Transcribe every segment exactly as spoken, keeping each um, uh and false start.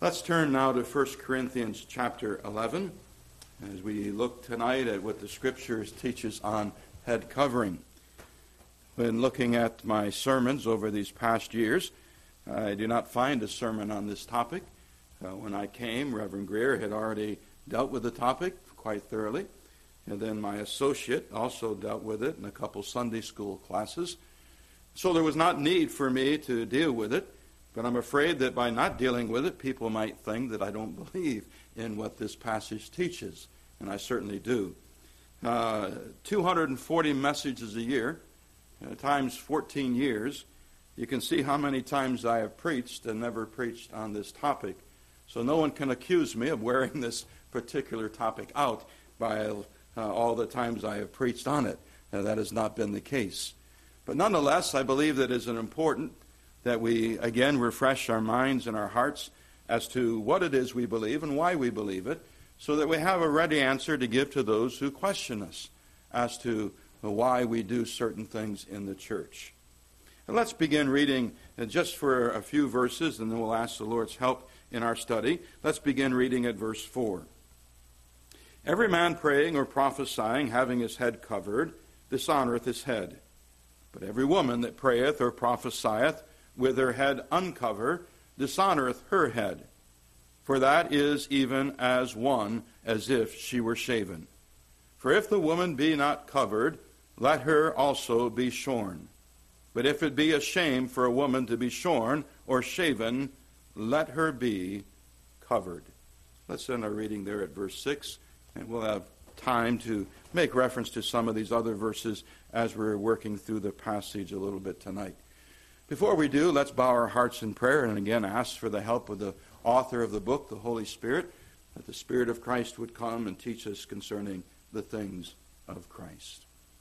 Let's turn now to First Corinthians chapter eleven as we look tonight at what the Scriptures teaches on head covering. When looking at my sermons over these past years, I do not find a sermon on this topic. Uh, when I came, Reverend Greer had already dealt with the topic quite thoroughly, and then my associate also dealt with it in a couple Sunday school classes. So there was not need for me to deal with it. But I'm afraid that by not dealing with it, people might think that I don't believe in what this passage teaches, and I certainly do. Uh, two hundred forty messages a year, uh, times fourteen years, you can see how many times I have preached and never preached on this topic. So no one can accuse me of wearing this particular topic out by uh, all the times I have preached on it. Uh, that has not been the case. But nonetheless, I believe that it is an important that we, again, refresh our minds and our hearts as to what it is we believe and why we believe it, so that we have a ready answer to give to those who question us as to why we do certain things in the church. And let's begin reading just for a few verses, and then we'll ask the Lord's help in our study. Let's begin reading at verse four. Every man praying or prophesying, having his head covered, dishonoreth his head. But every woman that prayeth or prophesieth, with her head uncovered, dishonoreth her head. For that is even as one as if she were shaven. For if the woman be not covered, let her also be shorn. But if it be a shame for a woman to be shorn or shaven, let her be covered. Let's end our reading there at verse six, and we'll have time to make reference to some of these other verses as we're working through the passage a little bit tonight. Before we do, let's bow our hearts in prayer and again ask for the help of the author of the book, the Holy Spirit, that the Spirit of Christ would come and teach us concerning the things of Christ.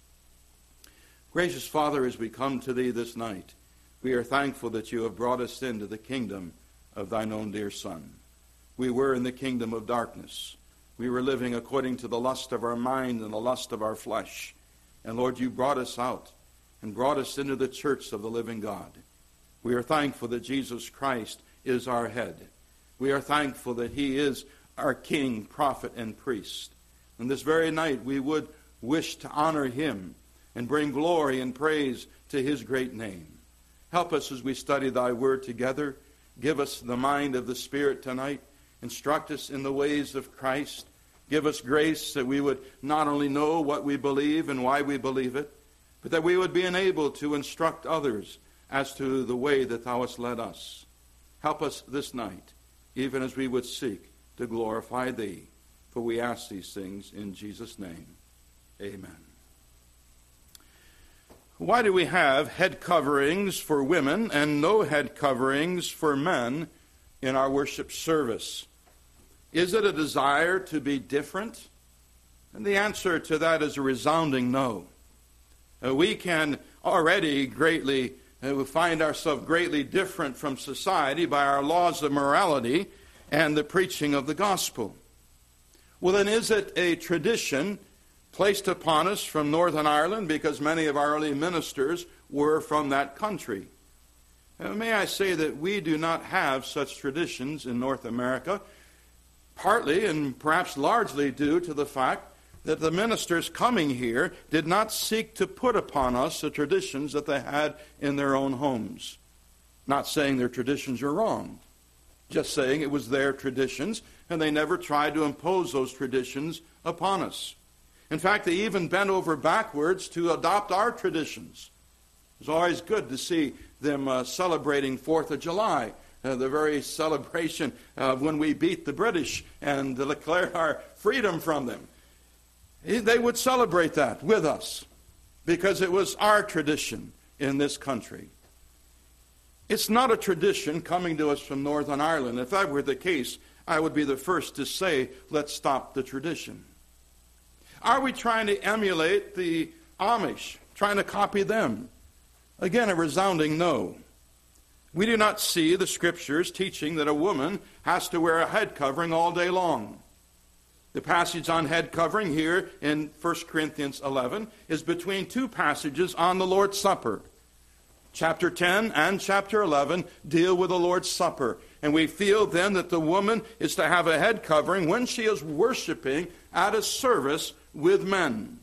Gracious Father, as we come to Thee this night, we are thankful that You have brought us into the kingdom of Thine own dear Son. We were in the kingdom of darkness. We were living according to the lust of our mind and the lust of our flesh. And Lord, You brought us out and brought us into the church of the living God. We are thankful that Jesus Christ is our head. We are thankful that He is our King, prophet, and priest. And this very night we would wish to honor Him and bring glory and praise to His great name. Help us as we study Thy word together. Give us the mind of the Spirit tonight. Instruct us in the ways of Christ. Give us grace that we would not only know what we believe and why we believe it, but that we would be enabled to instruct others as to the way that Thou hast led us. Help us this night, even as we would seek to glorify Thee. For we ask these things in Jesus' name. Amen. Why do we have head coverings for women and no head coverings for men in our worship service? Is it a desire to be different? And the answer to that is a resounding no. Uh, we can already greatly uh, find ourselves greatly different from society by our laws of morality and the preaching of the gospel. Well, then is it a tradition placed upon us from Northern Ireland, because many of our early ministers were from that country? Uh, may I say that we do not have such traditions in North America, partly and perhaps largely due to the fact that the ministers coming here did not seek to put upon us the traditions that they had in their own homes. Not saying their traditions are wrong, just saying it was their traditions, and they never tried to impose those traditions upon us. In fact, they even bent over backwards to adopt our traditions. It's always good to see them uh, celebrating fourth of July, uh, the very celebration of when we beat the British and declared our freedom from them. They would celebrate that with us because it was our tradition in this country. It's not a tradition coming to us from Northern Ireland. If that were the case, I would be the first to say, let's stop the tradition. Are we trying to emulate the Amish, trying to copy them? Again, a resounding no. We do not see the Scriptures teaching that a woman has to wear a head covering all day long. The passage on head covering here in First Corinthians eleven is between two passages on the Lord's Supper. Chapter ten and chapter eleven deal with the Lord's Supper. And we feel then that the woman is to have a head covering when she is worshiping at a service with men.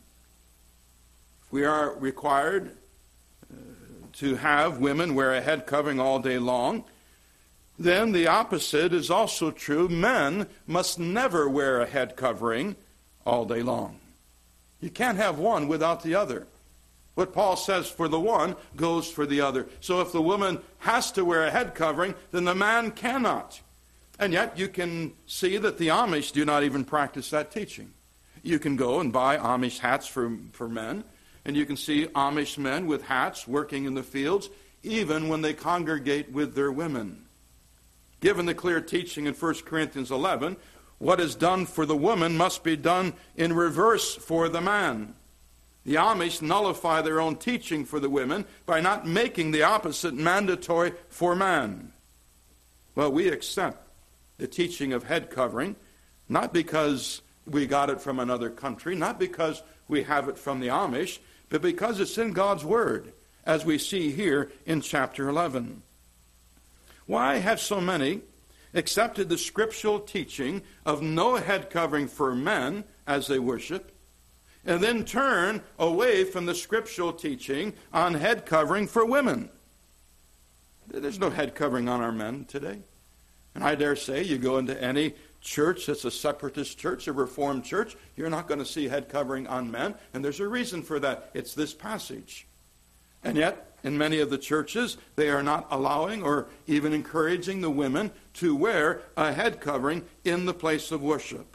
We are required uh, to have women wear a head covering all day long. Then the opposite is also true. Men must never wear a head covering all day long. You can't have one without the other. What Paul says for the one goes for the other. So if the woman has to wear a head covering, then the man cannot. And yet you can see that the Amish do not even practice that teaching. You can go and buy Amish hats for, for men, and you can see Amish men with hats working in the fields, even when they congregate with their women. Given the clear teaching in First Corinthians eleven, what is done for the woman must be done in reverse for the man. The Amish nullify their own teaching for the women by not making the opposite mandatory for man. Well, we accept the teaching of head covering, not because we got it from another country, not because we have it from the Amish, but because it's in God's Word, as we see here in chapter eleven. Why have so many accepted the scriptural teaching of no head covering for men as they worship, and then turn away from the scriptural teaching on head covering for women? There's no head covering on our men today. And I dare say you go into any church that's a separatist church, a reformed church, you're not going to see head covering on men. And there's a reason for that. It's this passage. And yet, in many of the churches, they are not allowing or even encouraging the women to wear a head covering in the place of worship.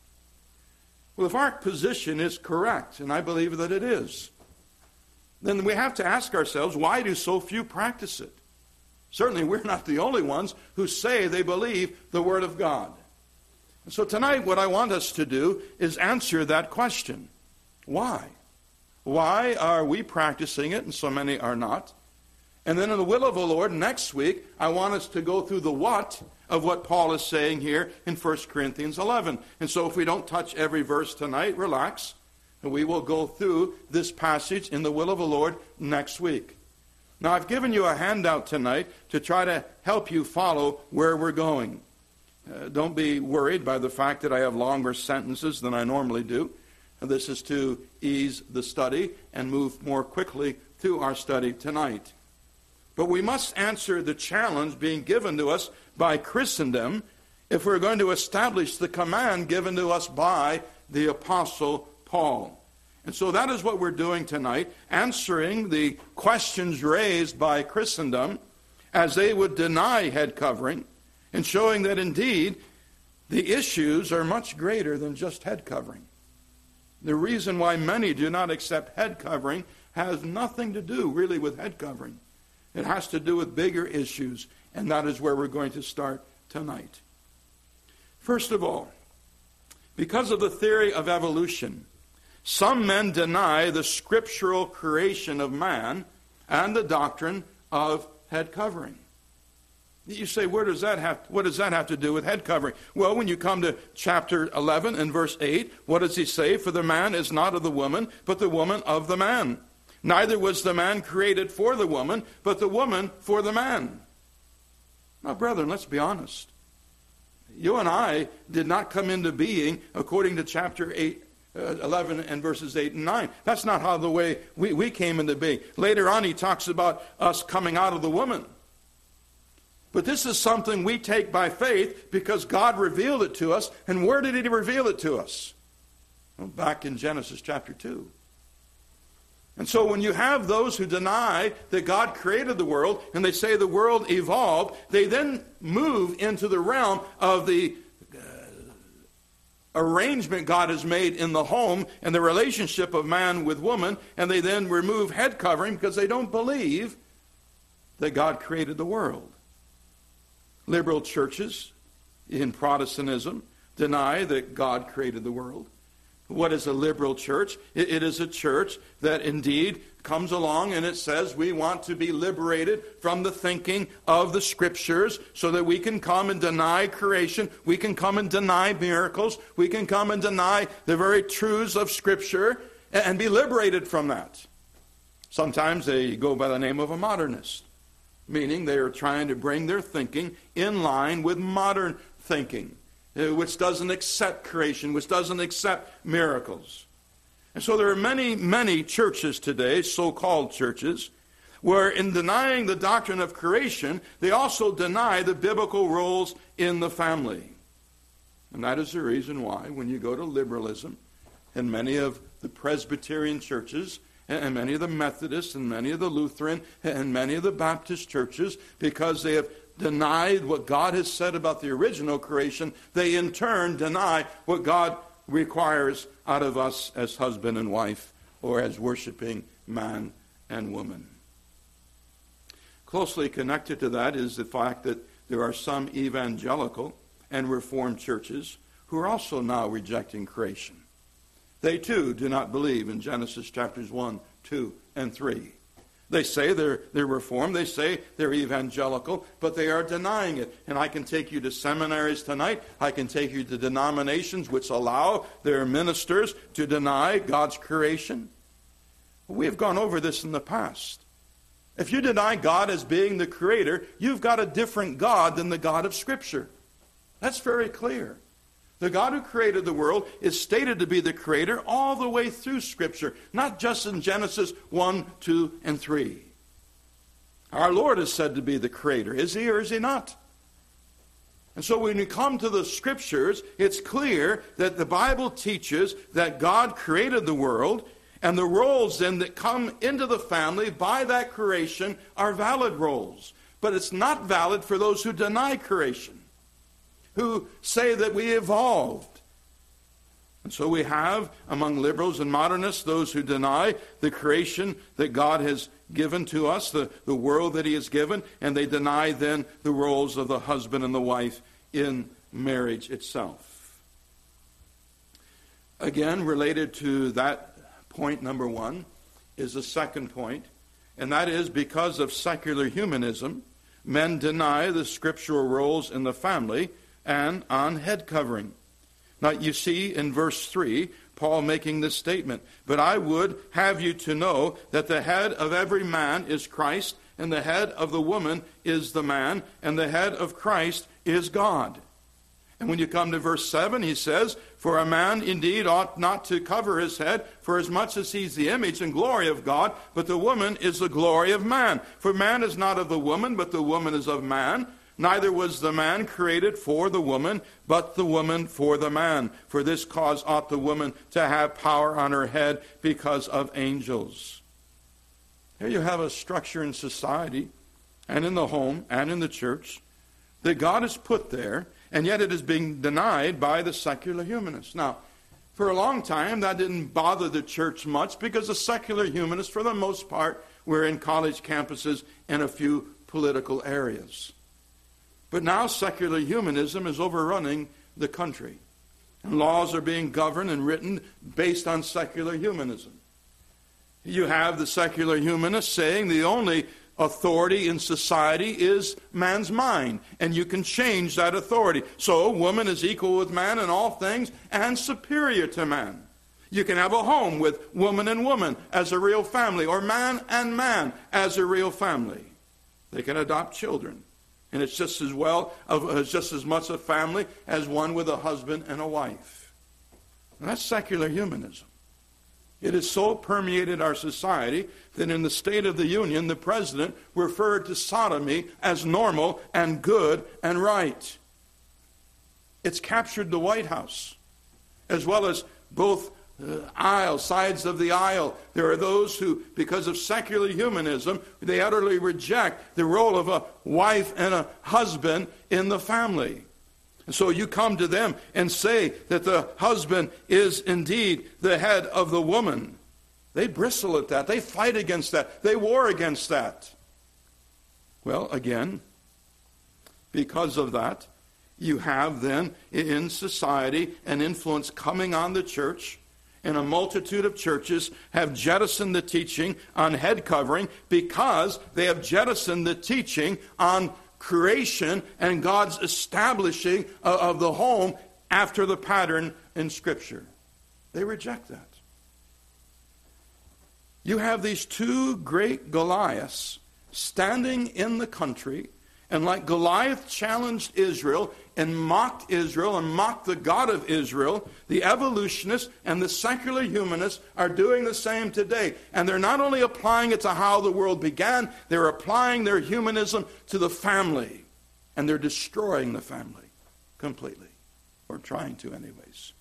Well, if our position is correct, and I believe that it is, then we have to ask ourselves, why do so few practice it? Certainly, we're not the only ones who say they believe the Word of God. And so tonight, what I want us to do is answer that question. Why? Why are we practicing it and so many are not? And then in the will of the Lord, next week, I want us to go through the what of what Paul is saying here in First Corinthians eleven. And so if we don't touch every verse tonight, relax. And we will go through this passage in the will of the Lord next week. Now, I've given you a handout tonight to try to help you follow where we're going. Uh, don't be worried by the fact that I have longer sentences than I normally do. This is to ease the study and move more quickly through our study tonight. But we must answer the challenge being given to us by Christendom if we're going to establish the command given to us by the Apostle Paul. And so that is what we're doing tonight, answering the questions raised by Christendom as they would deny head covering, and showing that indeed the issues are much greater than just head covering. The reason why many do not accept head covering has nothing to do really with head covering. It has to do with bigger issues, and that is where we're going to start tonight. First of all, because of the theory of evolution, some men deny the scriptural creation of man and the doctrine of head covering. You say, where does that have, what does that have to do with head covering? Well, when you come to chapter eleven and verse eight, what does he say? For the man is not of the woman, but the woman of the man. Neither was the man created for the woman, but the woman for the man. Now, brethren, let's be honest. You and I did not come into being according to chapter eight, uh, eleven and verses eight and nine. That's not how the way we, we came into being. Later on, he talks about us coming out of the woman. But this is something we take by faith because God revealed it to us. And where did he reveal it to us? Well, back in Genesis chapter two. And so when you have those who deny that God created the world and they say the world evolved, they then move into the realm of the uh, arrangement God has made in the home and the relationship of man with woman, and they then remove head covering because they don't believe that God created the world. Liberal churches in Protestantism deny that God created the world. What is a liberal church? It, it is a church that indeed comes along and it says we want to be liberated from the thinking of the Scriptures so that we can come and deny creation. We can come and deny miracles. We can come and deny the very truths of Scripture and, and be liberated from that. Sometimes they go by the name of a modernist, meaning they are trying to bring their thinking in line with modern thinking, which doesn't accept creation, which doesn't accept miracles. And so there are many, many churches today, so-called churches, where in denying the doctrine of creation, they also deny the biblical roles in the family. And that is the reason why when you go to liberalism, and many of the Presbyterian churches, and many of the Methodists, and many of the Lutheran, and many of the Baptist churches, because they have denied what God has said about the original creation, they in turn deny what God requires out of us as husband and wife, or as worshiping man and woman. Closely connected to that is the fact that there are some evangelical and Reformed churches who are also now rejecting creation. They too do not believe in Genesis chapters one, two, and three. They say they're, they're Reformed, they say they're evangelical, but they are denying it. And I can take you to seminaries tonight, I can take you to denominations which allow their ministers to deny God's creation. We have gone over this in the past. If you deny God as being the creator, you've got a different God than the God of Scripture. That's very clear. The God who created the world is stated to be the creator all the way through Scripture, not just in Genesis one, two, and three. Our Lord is said to be the creator. Is he or is he not? And so when you come to the Scriptures, it's clear that the Bible teaches that God created the world, and the roles then that come into the family by that creation are valid roles. But it's not valid for those who deny creation, who say that we evolved. And so we have among liberals and modernists those who deny the creation that God has given to us, the, the world that he has given, and they deny then the roles of the husband and the wife in marriage itself. Again, related to that point number one is the second point, and that is because of secular humanism, men deny the scriptural roles in the family and on head covering. Now you see in verse three, Paul making this statement, "But I would have you to know that the head of every man is Christ, and the head of the woman is the man, and the head of Christ is God." And when you come to verse seven, he says, "For a man indeed ought not to cover his head, for as much as he's the image and glory of God, but the woman is the glory of man. For man is not of the woman, but the woman is of man. Neither was the man created for the woman, but the woman for the man. For this cause ought the woman to have power on her head because of angels." Here you have a structure in society and in the home and in the church that God has put there, and yet it is being denied by the secular humanists. Now, for a long time, that didn't bother the church much because the secular humanists, for the most part, were in college campuses and a few political areas. But now secular humanism is overrunning the country. And laws are being governed and written based on secular humanism. You have the secular humanists saying the only authority in society is man's mind, and you can change that authority. So woman is equal with man in all things and superior to man. You can have a home with woman and woman as a real family, or man and man as a real family. They can adopt children, and it's just as well, it's just as much a family as one with a husband and a wife. And that's secular humanism. It has so permeated our society that in the State of the Union, the president referred to sodomy as normal and good and right. It's captured the White House, as well as both uh, aisles, sides of the aisle. There are those who, because of secular humanism, they utterly reject the role of a wife and a husband in the family. And so you come to them and say that the husband is indeed the head of the woman. They bristle at that. They fight against that. They war against that. Well, again, because of that, you have then in society an influence coming on the church, and a multitude of churches have jettisoned the teaching on head covering because they have jettisoned the teaching on creation and God's establishing of the home after the pattern in Scripture. They reject that. you have these two great Goliaths standing in the country, and like Goliath challenged Israel and mocked Israel and mocked the God of Israel, the evolutionists and the secular humanists are doing the same today. And they're not only applying it to how the world began, they're applying their humanism to the family. And they're destroying the family completely, or trying to anyways.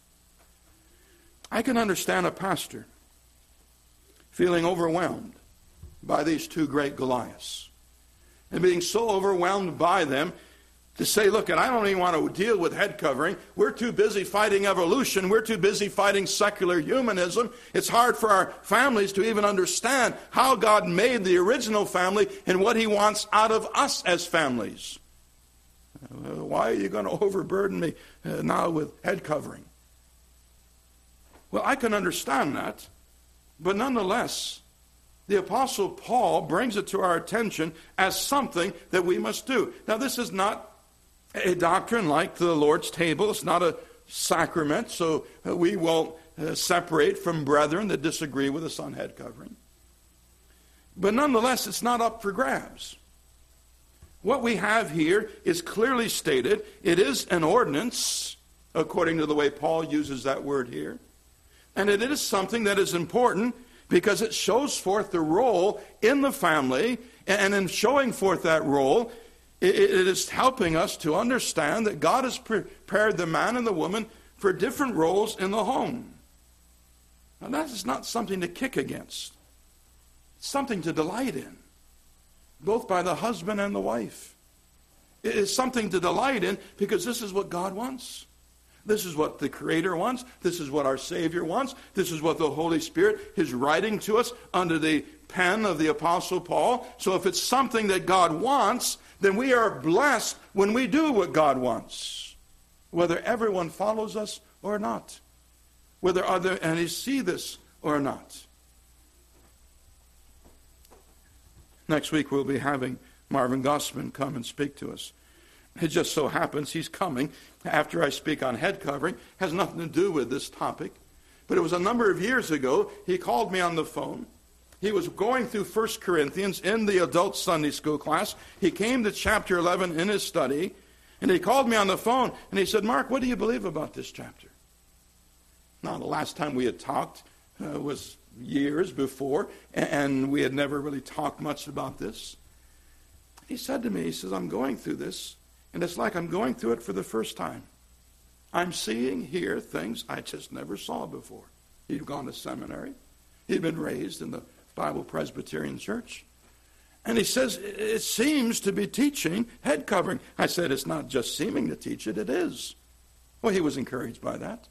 I can understand a pastor feeling overwhelmed by these two great Goliaths, and being so overwhelmed by them to say, look, and I don't even want to deal with head covering. We're too busy fighting evolution. We're too busy fighting secular humanism. It's hard for our families to even understand how God made the original family and what he wants out of us as families. Uh, why are you going to overburden me uh, now with head covering? Well, I can understand that, but nonetheless, the Apostle Paul brings it to our attention as something that we must do. Now, this is not a doctrine like the Lord's table. It's not a sacrament, so we won't uh, separate from brethren that disagree with us on head covering. But nonetheless, it's not up for grabs. What we have here is clearly stated. It is an ordinance, according to the way Paul uses that word here. And it is something that is important because it shows forth the role in the family, and in showing forth that role, it is helping us to understand that God has prepared the man and the woman for different roles in the home. Now, that is not something to kick against. It's something to delight in, both by the husband and the wife. It is something to delight in because this is what God wants. This is what the Creator wants. This is what our Savior wants. This is what the Holy Spirit is writing to us under the pen of the Apostle Paul. So if it's something that God wants, then we are blessed when we do what God wants, whether everyone follows us or not, whether other entities see this or not. Next week we'll be having Marvin Gossman come and speak to us. It just so happens he's coming after I speak on head covering. It has nothing to do with this topic. But it was a number of years ago, he called me on the phone. He was going through First Corinthians in the adult Sunday school class. He came to chapter eleven in his study, and he called me on the phone, and he said, Mark, what do you believe about this chapter? Now, the last time we had talked uh, was years before, and we had never really talked much about this. He said to me, he says, I'm going through this, and it's like I'm going through it for the first time. I'm seeing here things I just never saw before. He'd gone to seminary. He'd been raised in the Bible Presbyterian Church. And he says, it seems to be teaching head covering. I said, it's not just seeming to teach it, it is. Well, he was encouraged by that.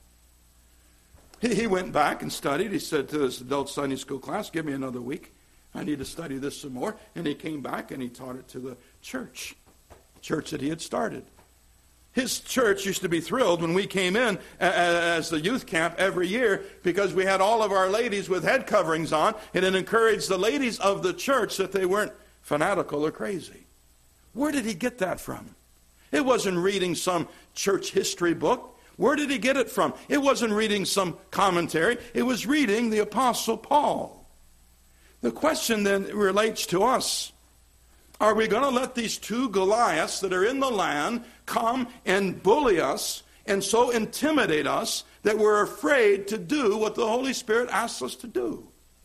He, he went back and studied. He said to his adult Sunday school class, give me another week. I need to study this some more. And he came back and he taught it to the church. Church that he had started. His church used to be thrilled when we came in as the youth camp every year because we had all of our ladies with head coverings on, and it encouraged the ladies of the church that they weren't fanatical or crazy. Where did he get that from? It wasn't reading some church history book. Where did he get it from? It wasn't reading some commentary. It was reading the Apostle Paul. The question then relates to us. Are we going to let these two Goliaths that are in the land come and bully us and so intimidate us that we're afraid to do what the Holy Spirit asks us to do?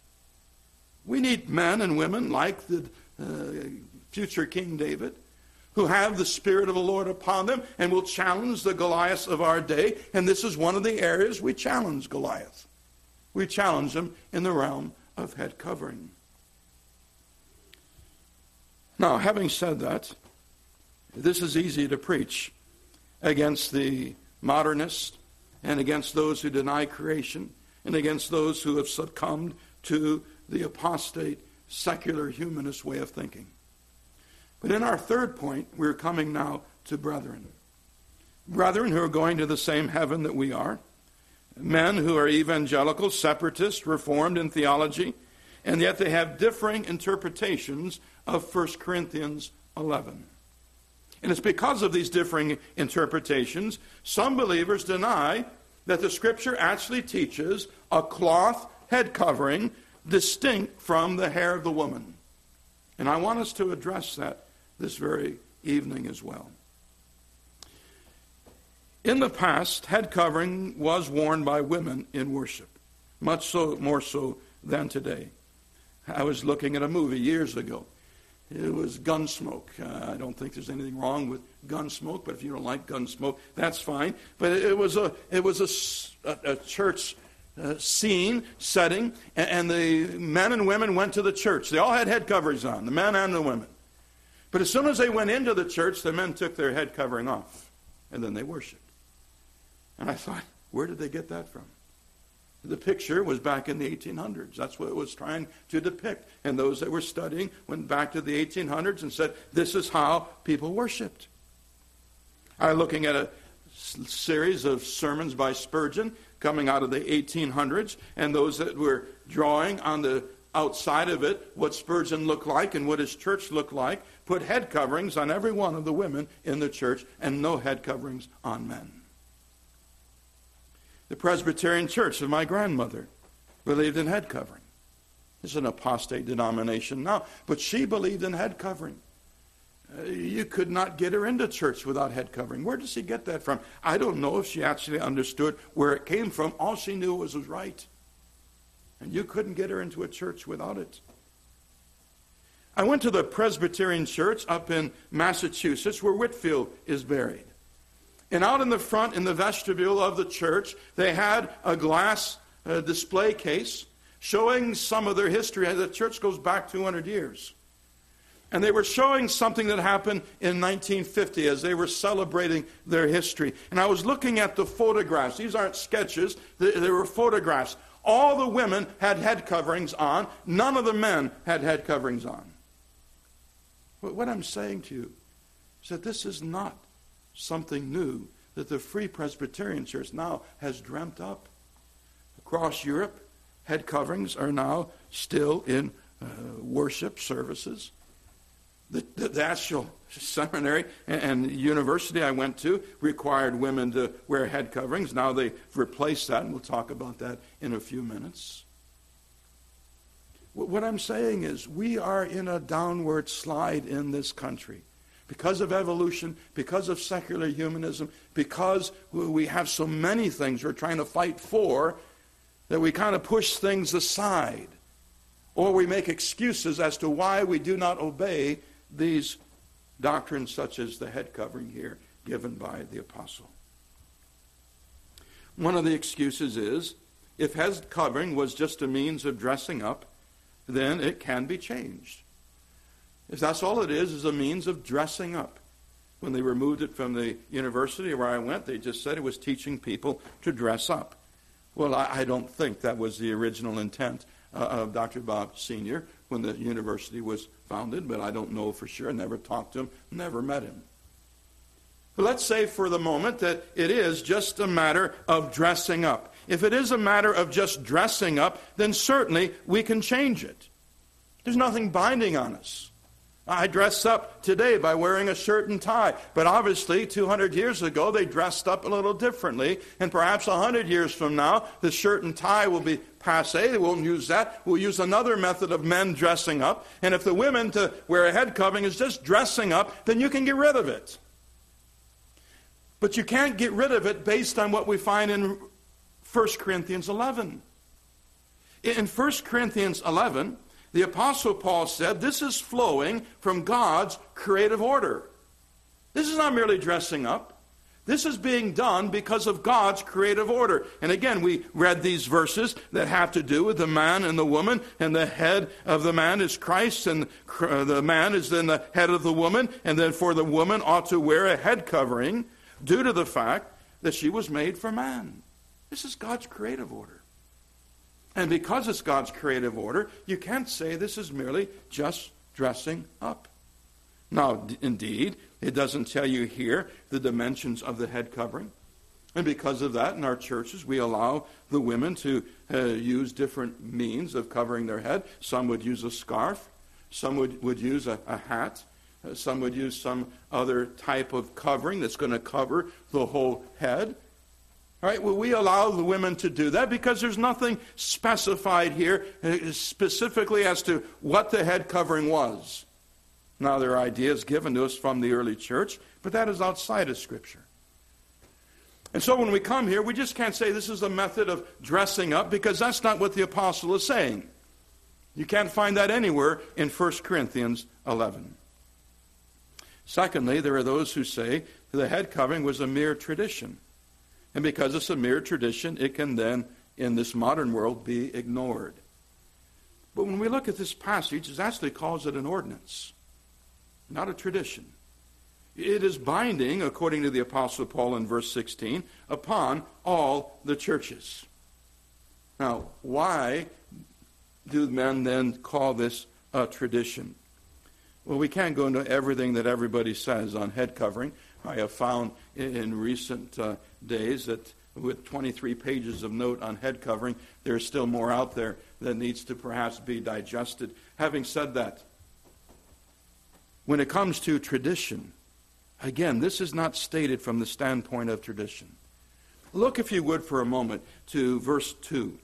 We need men and women like the uh, future King David who have the Spirit of the Lord upon them and will challenge the Goliaths of our day. And this is one of the areas we challenge Goliath. We challenge him in the realm of head covering. Now, having said that, this is easy to preach against the modernists and against those who deny creation and against those who have succumbed to the apostate, secular, humanist way of thinking. But in our third point, we're coming now to brethren. Brethren who are going to the same heaven that we are. Men who are evangelical, separatist, reformed in theology, and yet they have differing interpretations of First Corinthians eleven. And it's because of these differing interpretations, some believers deny that the Scripture actually teaches a cloth head covering distinct from the hair of the woman. And I want us to address that this very evening as well. In the past, head covering was worn by women in worship, much so more so than today. I was looking at a movie years ago. It was Gunsmoke. Uh, I don't think there's anything wrong with Gunsmoke, but if you don't like Gunsmoke, that's fine. But it, it was a it was a, a, a church uh, scene setting, and, and the men and women went to the church. They all had head coverings on, the men and the women. But as soon as they went into the church, the men took their head covering off, and then they worshiped. And I thought, where did they get that from? The picture was back in the eighteen hundreds. That's what it was trying to depict. And those that were studying went back to the eighteen hundreds and said, this is how people worshipped. I'm looking at a series of sermons by Spurgeon coming out of the eighteen hundreds, and those that were drawing on the outside of it what Spurgeon looked like and what his church looked like, put head coverings on every one of the women in the church and no head coverings on men. The Presbyterian Church of my grandmother believed in head covering. It's an apostate denomination now, but she believed in head covering. Uh, you could not get her into church without head covering. Where does she get that from? I don't know if she actually understood where it came from. All she knew was it was right. And you couldn't get her into a church without it. I went to the Presbyterian Church up in Massachusetts where Whitefield is buried. And out in the front, in the vestibule of the church, they had a glass uh, display case showing some of their history. The church goes back two hundred years. And they were showing something that happened in nineteen fifty as they were celebrating their history. And I was looking at the photographs. These aren't sketches. They, they were photographs. All the women had head coverings on. None of the men had head coverings on. But what I'm saying to you is that this is not something new that the Free Presbyterian Church now has dreamt up. Across Europe, head coverings are now still in uh, worship services. The, the, the actual seminary and, and university I went to required women to wear head coverings. Now they've replaced that, and we'll talk about that in a few minutes. What I'm saying is we are in a downward slide in this country. Because of evolution, because of secular humanism, because we have so many things we're trying to fight for, that we kind of push things aside. Or we make excuses as to why we do not obey these doctrines such as the head covering here given by the apostle. One of the excuses is, if head covering was just a means of dressing up, then it can be changed. If that's all it is, is a means of dressing up. When they removed it from the university where I went, they just said it was teaching people to dress up. Well, I, I don't think that was the original intent uh, of Doctor Bob Senior when the university was founded, but I don't know for sure. I never talked to him, never met him. But let's say for the moment that it is just a matter of dressing up. If it is a matter of just dressing up, then certainly we can change it. There's nothing binding on us. I dress up today by wearing a shirt and tie. But obviously, two hundred years ago, they dressed up a little differently. And perhaps one hundred years from now, the shirt and tie will be passé. They won't use that. We'll use another method of men dressing up. And if the women to wear a head covering is just dressing up, then you can get rid of it. But you can't get rid of it based on what we find in First Corinthians eleven. In First Corinthians eleven, the Apostle Paul said, this is flowing from God's creative order. This is not merely dressing up. This is being done because of God's creative order. And again, we read these verses that have to do with the man and the woman, and the head of the man is Christ, and the man is then the head of the woman, and then for the woman ought to wear a head covering due to the fact that she was made for man. This is God's creative order. And because it's God's creative order, you can't say this is merely just dressing up. Now, indeed, it doesn't tell you here the dimensions of the head covering. And because of that, in our churches, we allow the women to uh, use different means of covering their head. Some would use a scarf. Some would, would use a, a hat. Uh, some would use some other type of covering that's going to cover the whole head. All right, well, we allow the women to do that because there's nothing specified here specifically as to what the head covering was. Now, there are ideas given to us from the early church, but that is outside of Scripture. And so when we come here, we just can't say this is a method of dressing up, because that's not what the apostle is saying. You can't find that anywhere in First Corinthians eleven. Secondly, there are those who say the head covering was a mere tradition. And because it's a mere tradition, it can then, in this modern world, be ignored. But when we look at this passage, it actually calls it an ordinance, not a tradition. It is binding, according to the Apostle Paul in verse sixteen, upon all the churches. Now, why do men then call this a tradition? Well, we can't go into everything that everybody says on head covering. I have found in recent uh, days that with twenty-three pages of note on head covering, there's still more out there that needs to perhaps be digested. Having said that, when it comes to tradition, again, this is not stated from the standpoint of tradition. Look, if you would, for a moment to verse two.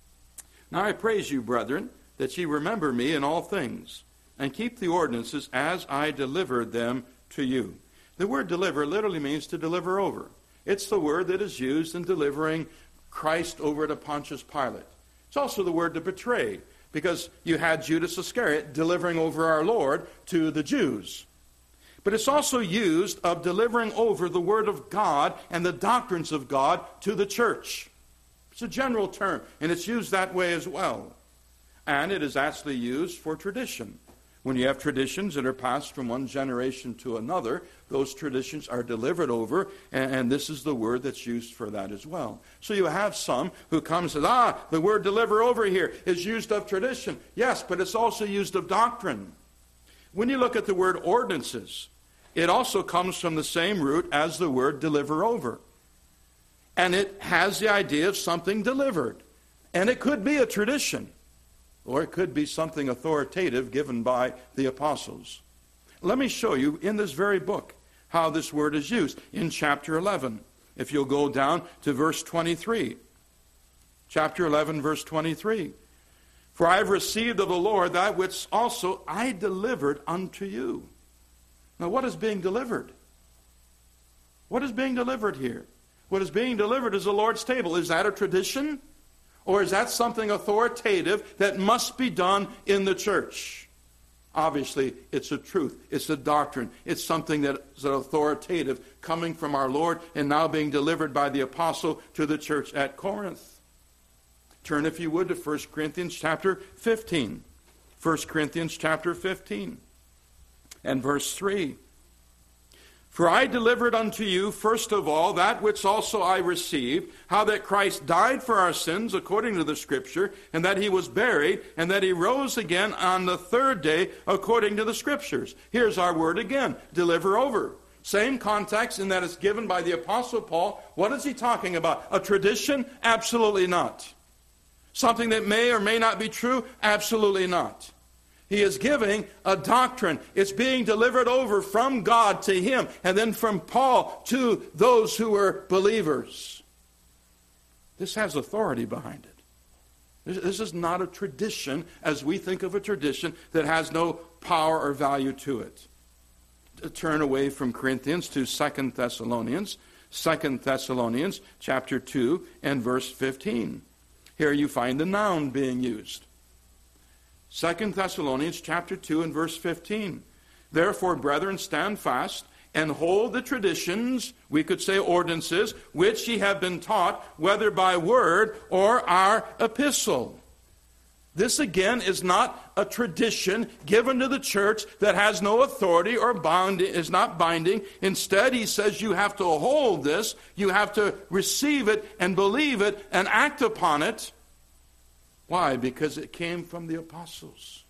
Now I praise you, brethren, that ye remember me in all things, and keep the ordinances as I delivered them to you. The word deliver literally means to deliver over. It's the word that is used in delivering Christ over to Pontius Pilate. It's also the word to betray, because you had Judas Iscariot delivering over our Lord to the Jews. But it's also used of delivering over the word of God and the doctrines of God to the church. It's a general term, and it's used that way as well. And it is actually used for tradition. When you have traditions that are passed from one generation to another, those traditions are delivered over, and, and this is the word that's used for that as well. So you have some who come and say, ah, the word deliver over here is used of tradition. Yes, but it's also used of doctrine. When you look at the word ordinances, it also comes from the same root as the word deliver over. And it has the idea of something delivered. And it could be a tradition, or it could be something authoritative given by the apostles. Let me show you in this very book how this word is used in chapter eleven. If you'll go down to verse twenty-three. Chapter eleven, verse twenty-three. For I have received of the Lord that which also I delivered unto you. Now, what is being delivered? What is being delivered here? What is being delivered is the Lord's table. Is that a tradition? Or is that something authoritative that must be done in the church? Obviously, it's a truth. It's a doctrine. It's something that is authoritative coming from our Lord and now being delivered by the apostle to the church at Corinth. Turn, if you would, to First Corinthians chapter fifteen. First Corinthians chapter fifteen and verse three. For I delivered unto you, first of all, that which also I received, how that Christ died for our sins, according to the Scripture, and that he was buried, and that he rose again on the third day, according to the Scriptures. Here's our word again, deliver over. Same context in that it's given by the Apostle Paul. What is he talking about? A tradition? Absolutely not. Something that may or may not be true? Absolutely not. He is giving a doctrine. It's being delivered over from God to him, and then from Paul to those who were believers. This has authority behind it. This is not a tradition as we think of a tradition that has no power or value to it. To turn away from Corinthians to Second Thessalonians. Second Thessalonians chapter two and verse fifteen. Here you find the noun being used. Second Thessalonians chapter two and verse fifteen. Therefore, brethren, stand fast and hold the traditions, we could say ordinances, which ye have been taught, whether by word or our epistle. This again is not a tradition given to the church that has no authority or bound, is not binding. Instead, he says you have to hold this, you have to receive it and believe it and act upon it. Why? Because it came from the apostles.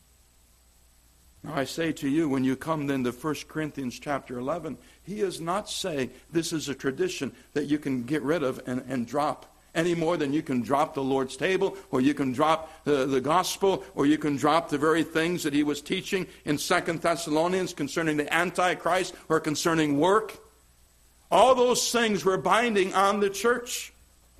Now I say to you, when you come then to First Corinthians chapter eleven, he is not saying this is a tradition that you can get rid of and, and drop any more than you can drop the Lord's table, or you can drop the, the gospel, or you can drop the very things that he was teaching in Second Thessalonians concerning the Antichrist or concerning work. All those things were binding on the church.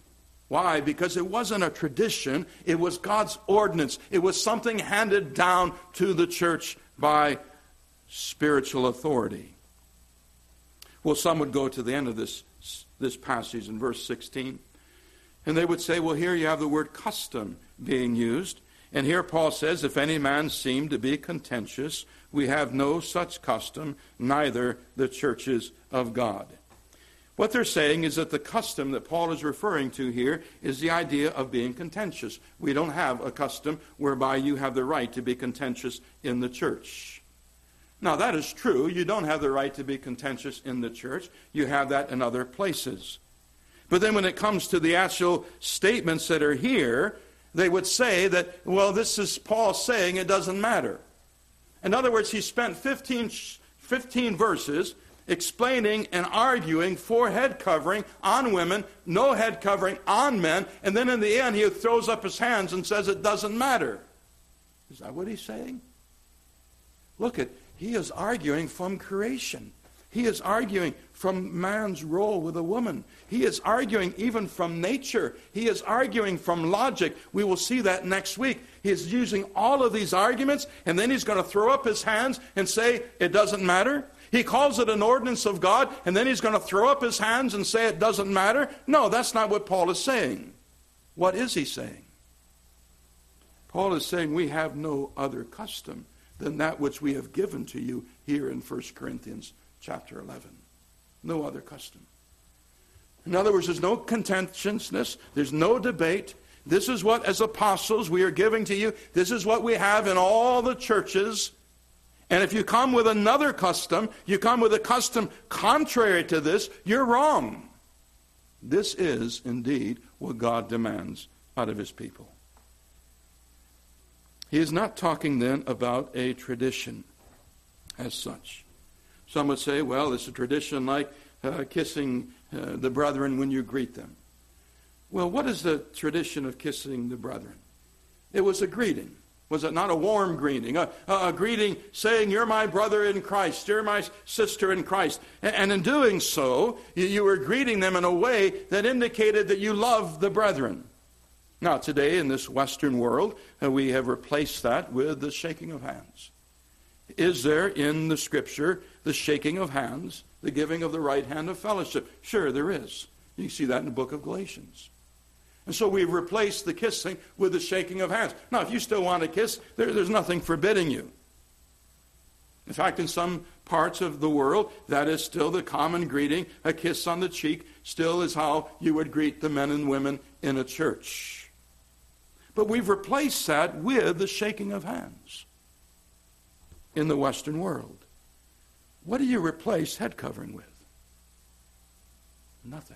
Why? Because it wasn't a tradition. It was God's ordinance. It was something handed down to the church by spiritual authority. Well, some would go to the end of this, this passage in verse sixteen, and they would say, well, here you have the word custom being used. And here Paul says, if any man seem to be contentious, we have no such custom, neither the churches of God. What they're saying is that the custom that Paul is referring to here is the idea of being contentious. We don't have a custom whereby you have the right to be contentious in the church. Now, that is true. You don't have the right to be contentious in the church. You have that in other places. But then when it comes to the actual statements that are here, they would say that, well, this is Paul saying it doesn't matter. In other words, he spent fifteen, fifteen verses explaining and arguing for head covering on women, no head covering on men, and then in the end he throws up his hands and says it doesn't matter. Is that what he's saying? Look at, he is arguing from creation. He is arguing from man's role with a woman. He is arguing even from nature. He is arguing from logic. We will see that next week. He is using all of these arguments, and then he's going to throw up his hands and say it doesn't matter. He calls it an ordinance of God, and then he's going to throw up his hands and say it doesn't matter. No, that's not what Paul is saying. What is he saying? Paul is saying we have no other custom than that which we have given to you here in First Corinthians chapter eleven. No other custom. In other words, there's no contentiousness. There's no debate. This is what, as apostles, we are giving to you. This is what we have in all the churches. And if you come with another custom, you come with a custom contrary to this, you're wrong. This is indeed what God demands out of his people. He is not talking then about a tradition as such. Some would say, well, it's a tradition like uh, kissing uh, the brethren when you greet them. Well, what is the tradition of kissing the brethren? It was a greeting. Was it not a warm greeting? A, a, a greeting saying, you're my brother in Christ, you're my sister in Christ. And, and in doing so, you, you were greeting them in a way that indicated that you love the brethren. Now, today in this Western world, uh, we have replaced that with the shaking of hands. Is there in the Scripture the shaking of hands, the giving of the right hand of fellowship? Sure, there is. You see that in the book of Galatians. And so we've replaced the kissing with the shaking of hands. Now, if you still want to kiss, there, there's nothing forbidding you. In fact, in some parts of the world, that is still the common greeting. A kiss on the cheek still is how you would greet the men and women in a church. But we've replaced that with the shaking of hands in the Western world. What do you replace head covering with? Nothing.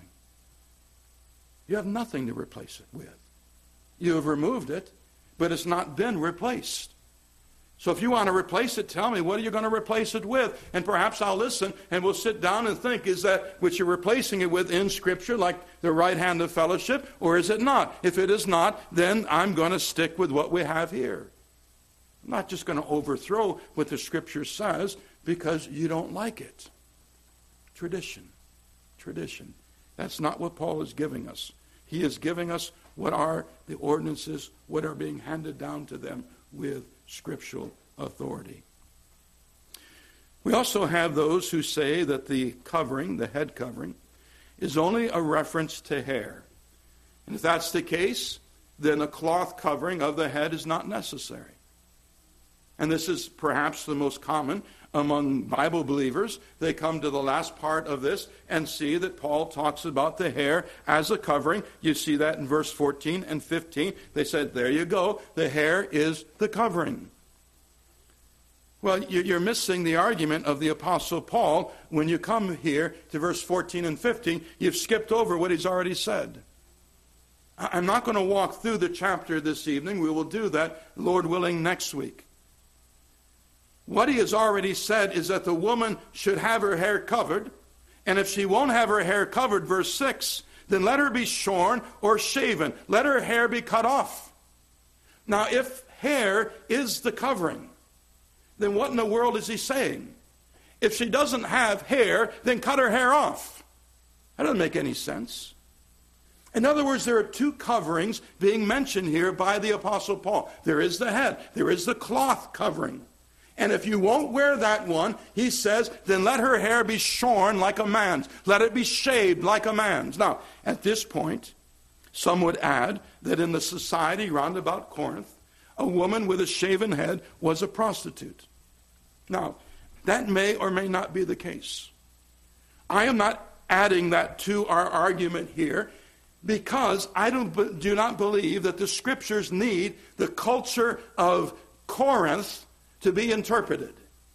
You have nothing to replace it with. You have removed it, but it's not been replaced. So if you want to replace it, tell me, what are you going to replace it with? And perhaps I'll listen, and we'll sit down and think, is that what you're replacing it with in Scripture, like the right hand of fellowship, or is it not? If it is not, then I'm going to stick with what we have here. I'm not just going to overthrow what the Scripture says because you don't like it. Tradition. Tradition. That's not what Paul is giving us. He is giving us what are the ordinances, what are being handed down to them with scriptural authority. We also have those who say that the covering, the head covering, is only a reference to hair. And if that's the case, then a cloth covering of the head is not necessary. And this is perhaps the most common among Bible believers. They come to the last part of this and see that Paul talks about the hair as a covering. You see that in verse fourteen and fifteen. They said, there you go, the hair is the covering. Well, you're missing the argument of the Apostle Paul. When you come here to verse fourteen and fifteen, you've skipped over what he's already said. I'm not going to walk through the chapter this evening. We will do that, Lord willing, next week. What he has already said is that the woman should have her hair covered, and if she won't have her hair covered, verse six, then let her be shorn or shaven. Let her hair be cut off. Now, if hair is the covering, then what in the world is he saying? If she doesn't have hair, then cut her hair off. That doesn't make any sense. In other words, there are two coverings being mentioned here by the Apostle Paul. There is the head. There is the cloth covering. And if you won't wear that one, he says, then let her hair be shorn like a man's. Let it be shaved like a man's. Now, at this point, some would add that in the society round about Corinth, a woman with a shaven head was a prostitute. Now, that may or may not be the case. I am not adding that to our argument here because I don't, do not believe that the Scriptures need the culture of Corinth to be interpreted.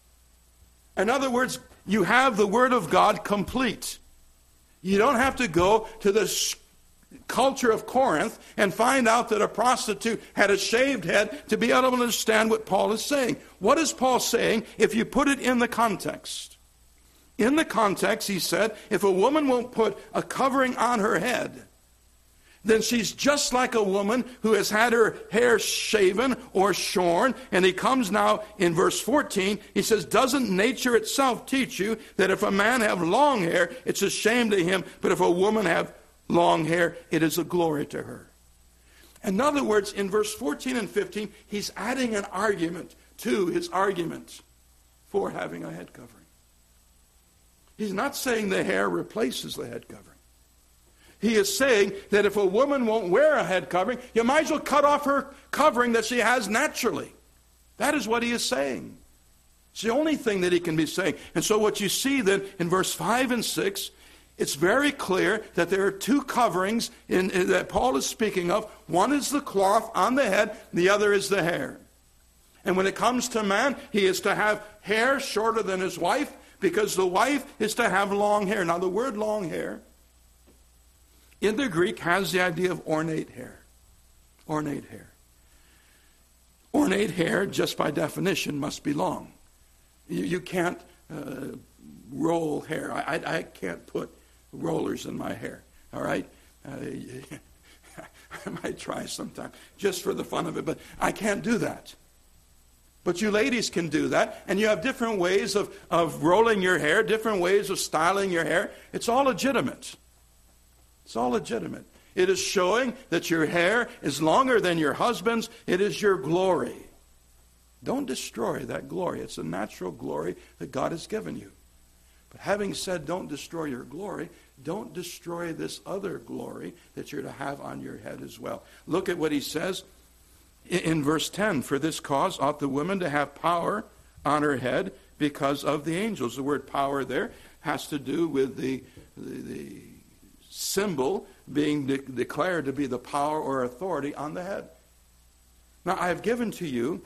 In other words, you have the Word of God complete. You don't have to go to the culture of Corinth and find out that a prostitute had a shaved head to be able to understand what Paul is saying. What is Paul saying if you put it in the context? In the context, he said, if a woman won't put a covering on her head, then she's just like a woman who has had her hair shaven or shorn. And he comes now in verse fourteen, he says, doesn't nature itself teach you that if a man have long hair, it's a shame to him, but if a woman have long hair, it is a glory to her. In other words, in verse fourteen and fifteen, he's adding an argument to his argument for having a head covering. He's not saying the hair replaces the head covering. He is saying that if a woman won't wear a head covering, you might as well cut off her covering that she has naturally. That is what he is saying. It's the only thing that he can be saying. And so what you see then in verse five and six, it's very clear that there are two coverings in, in, that Paul is speaking of. One is the cloth on the head, the other is the hair. And when it comes to man, he is to have hair shorter than his wife, because the wife is to have long hair. Now the word long hair in the Greek has the idea of ornate hair. Ornate hair. Ornate hair, just by definition, must be long. You, you can't uh, roll hair. I, I, I can't put rollers in my hair. All right? Uh, I might try sometime, just for the fun of it, but I can't do that. But you ladies can do that, and you have different ways of, of rolling your hair, different ways of styling your hair. It's all legitimate. It's all legitimate. It is showing that your hair is longer than your husband's. It is your glory. Don't destroy that glory. It's a natural glory that God has given you. But having said don't destroy your glory, don't destroy this other glory that you're to have on your head as well. Look at what he says in verse ten. For this cause ought the woman to have power on her head because of the angels. The word power there has to do with the, the, the symbol being de- declared to be the power or authority on the head. Now, I have given to you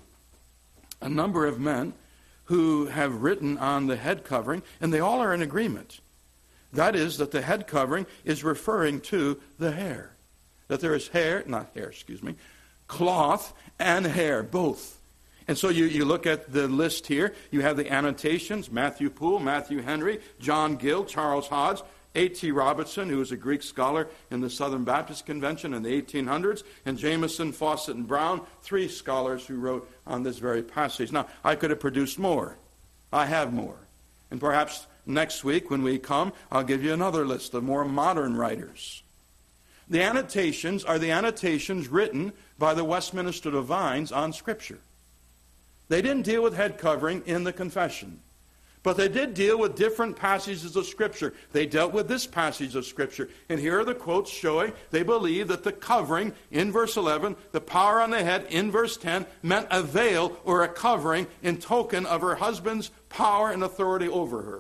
a number of men who have written on the head covering, and they all are in agreement. That is, that the head covering is referring to the hair. That there is hair, not hair, excuse me, cloth and hair, both. And so you, you look at the list here. You have the annotations, Matthew Poole, Matthew Henry, John Gill, Charles Hodge, A T Robertson, who was a Greek scholar in the Southern Baptist Convention in the eighteen hundreds, and Jameson, Fawcett, and Brown, three scholars who wrote on this very passage. Now, I could have produced more. I have more. And perhaps next week when we come, I'll give you another list of more modern writers. The annotations are the annotations written by the Westminster Divines on Scripture. They didn't deal with head covering in the confession. But they did deal with different passages of Scripture. They dealt with this passage of Scripture. And here are the quotes showing they believe that the covering in verse eleven, the power on the head in verse ten, meant a veil or a covering in token of her husband's power and authority over her.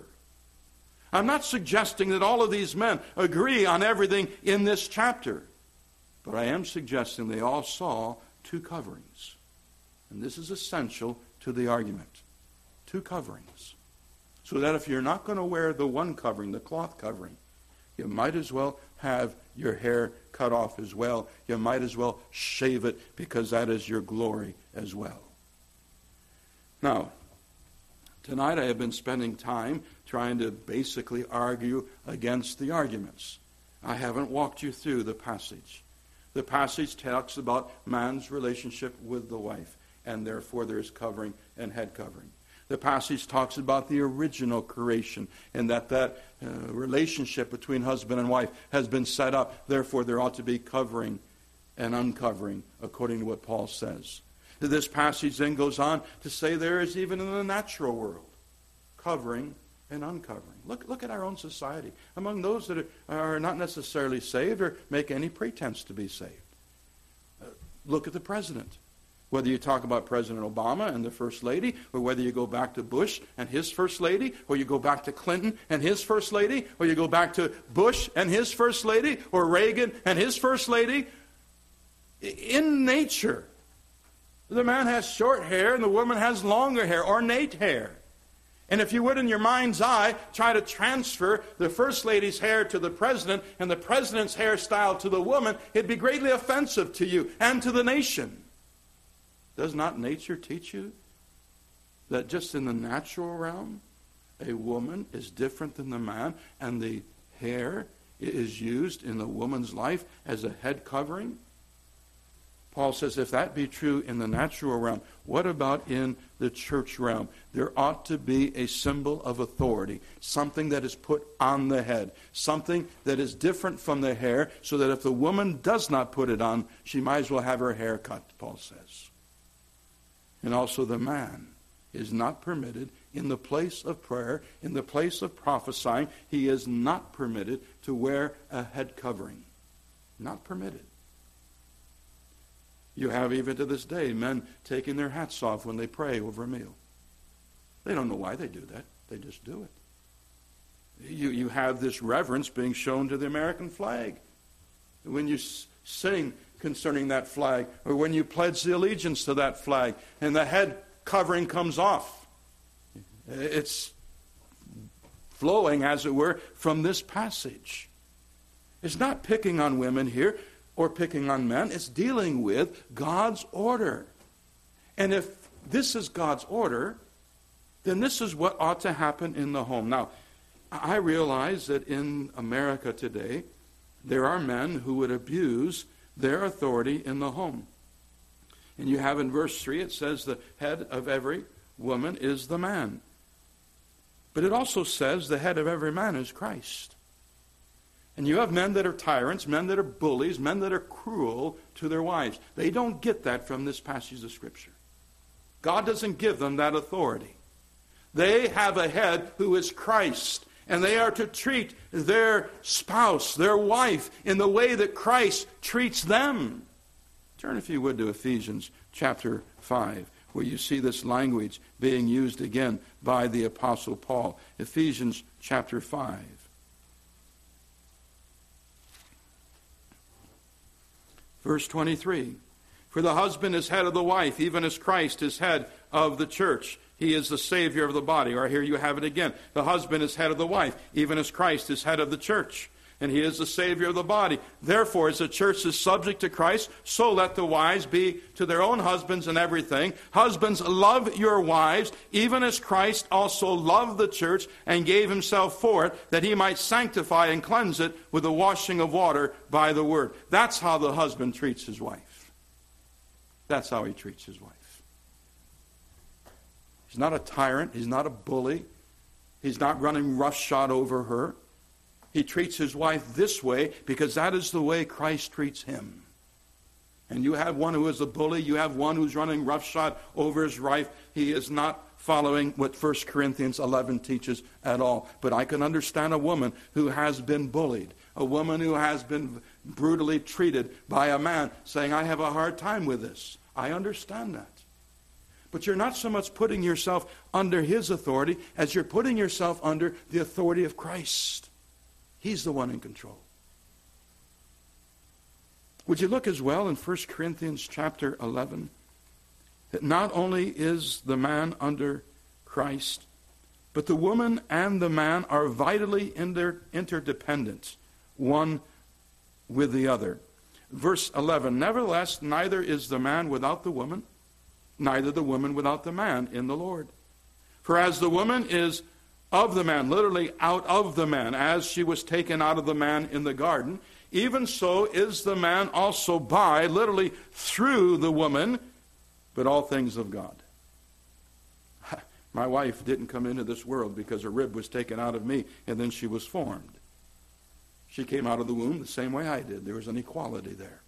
I'm not suggesting that all of these men agree on everything in this chapter. But I am suggesting they all saw two coverings. And this is essential to the argument. Two coverings. So that if you're not going to wear the one covering, the cloth covering, you might as well have your hair cut off as well. You might as well shave it because that is your glory as well. Now, tonight I have been spending time trying to basically argue against the arguments. I haven't walked you through the passage. The passage talks about man's relationship with the wife, and therefore there's covering and head covering. The passage talks about the original creation and that that uh, relationship between husband and wife has been set up. Therefore, there ought to be covering and uncovering, according to what Paul says. This passage then goes on to say there is even in the natural world covering and uncovering. Look, look at our own society. Among those that are, are not necessarily saved or make any pretense to be saved. Uh, look at the president. Whether you talk about President Obama and the First Lady, or whether you go back to Bush and his First Lady, or you go back to Clinton and his First Lady, or you go back to Bush and his First Lady, or Reagan and his First Lady, in nature, the man has short hair and the woman has longer hair, ornate hair. And if you would, in your mind's eye, try to transfer the First Lady's hair to the President and the President's hairstyle to the woman, it'd be greatly offensive to you and to the nation. Does not nature teach you that just in the natural realm, a woman is different than the man, and the hair is used in the woman's life as a head covering? Paul says, if that be true in the natural realm, what about in the church realm? There ought to be a symbol of authority, something that is put on the head, something that is different from the hair, so that if the woman does not put it on, she might as well have her hair cut, Paul says. And also the man is not permitted in the place of prayer, in the place of prophesying, he is not permitted to wear a head covering. Not permitted. You have even to this day men taking their hats off when they pray over a meal. They don't know why they do that. They just do it. You, you have this reverence being shown to the American flag. When you s- sing concerning that flag, or when you pledge the allegiance to that flag, and the head covering comes off. It's flowing, as it were, from this passage. It's not picking on women here, or picking on men. It's dealing with God's order. And if this is God's order, then this is what ought to happen in the home. Now, I realize that in America today, there are men who would abuse their authority in the home. And you have in verse three, it says the head of every woman is the man. But it also says the head of every man is Christ. And you have men that are tyrants, men that are bullies, men that are cruel to their wives. They don't get that from this passage of Scripture. God doesn't give them that authority. They have a head who is Christ. And they are to treat their spouse, their wife, in the way that Christ treats them. Turn, if you would, to Ephesians chapter five, where you see this language being used again by the Apostle Paul. Ephesians chapter five. Verse twenty-three. For the husband is head of the wife, even as Christ is head of the church. He is the Savior of the body. Or here you have it again. The husband is head of the wife, even as Christ is head of the church. And he is the Savior of the body. Therefore, as the church is subject to Christ, so let the wives be to their own husbands in everything. Husbands, love your wives, even as Christ also loved the church and gave himself for it, that he might sanctify and cleanse it with the washing of water by the word. That's how the husband treats his wife. That's how he treats his wife. He's not a tyrant. He's not a bully. He's not running roughshod over her. He treats his wife this way because that is the way Christ treats him. And you have one who is a bully. You have one who's running roughshod over his wife. He is not following what First Corinthians eleven teaches at all. But I can understand a woman who has been bullied, a woman who has been brutally treated by a man, saying, I have a hard time with this. I understand that. But you're not so much putting yourself under his authority as you're putting yourself under the authority of Christ. He's the one in control. Would you look as well in First Corinthians chapter eleven, that not only is the man under Christ, but the woman and the man are vitally inter- interdependent, one with the other. Verse eleven, nevertheless, neither is the man without the woman, neither the woman without the man in the Lord. For as the woman is of the man, literally out of the man, as she was taken out of the man in the garden, even so is the man also by, literally through the woman, but all things of God. My wife didn't come into this world because a rib was taken out of me and then she was formed. She came out of the womb the same way I did. There was an equality there.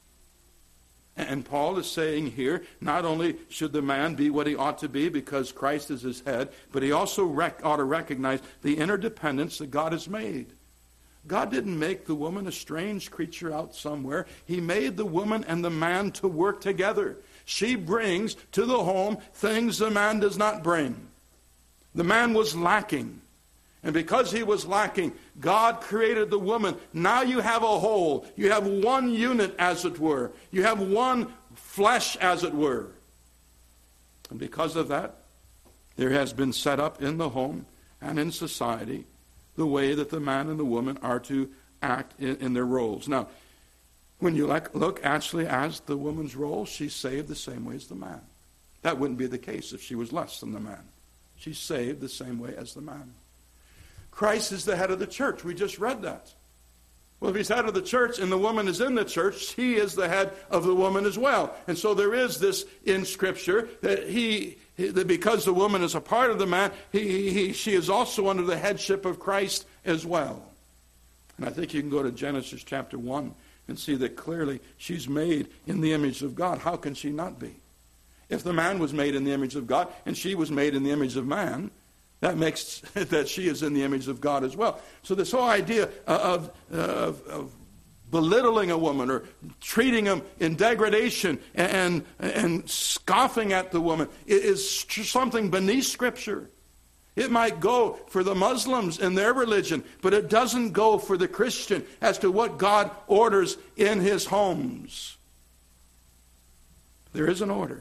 And Paul is saying here, not only should the man be what he ought to be because Christ is his head, but he also rec- ought to recognize the interdependence that God has made. God didn't make the woman a strange creature out somewhere. He made the woman and the man to work together. She brings to the home things the man does not bring. The man was lacking. And because he was lacking, God created the woman. Now you have a whole. You have one unit, as it were. You have one flesh, as it were. And because of that, there has been set up in the home and in society the way that the man and the woman are to act in, in their roles. Now, when you look actually as the woman's role, she's saved the same way as the man. That wouldn't be the case if she was less than the man. She's saved the same way as the man. Christ is the head of the church. We just read that. Well, if he's head of the church and the woman is in the church, he is the head of the woman as well. And so there is this in Scripture that he, that because the woman is a part of the man, he, he, she is also under the headship of Christ as well. And I think you can go to Genesis chapter one and see that clearly she's made in the image of God. How can she not be? If the man was made in the image of God and she was made in the image of man, that makes that she is in the image of God as well. So this whole idea of, of, of belittling a woman or treating them in degradation and, and scoffing at the woman is something beneath Scripture. It might go for the Muslims in their religion, but it doesn't go for the Christian as to what God orders in his homes. There is an order.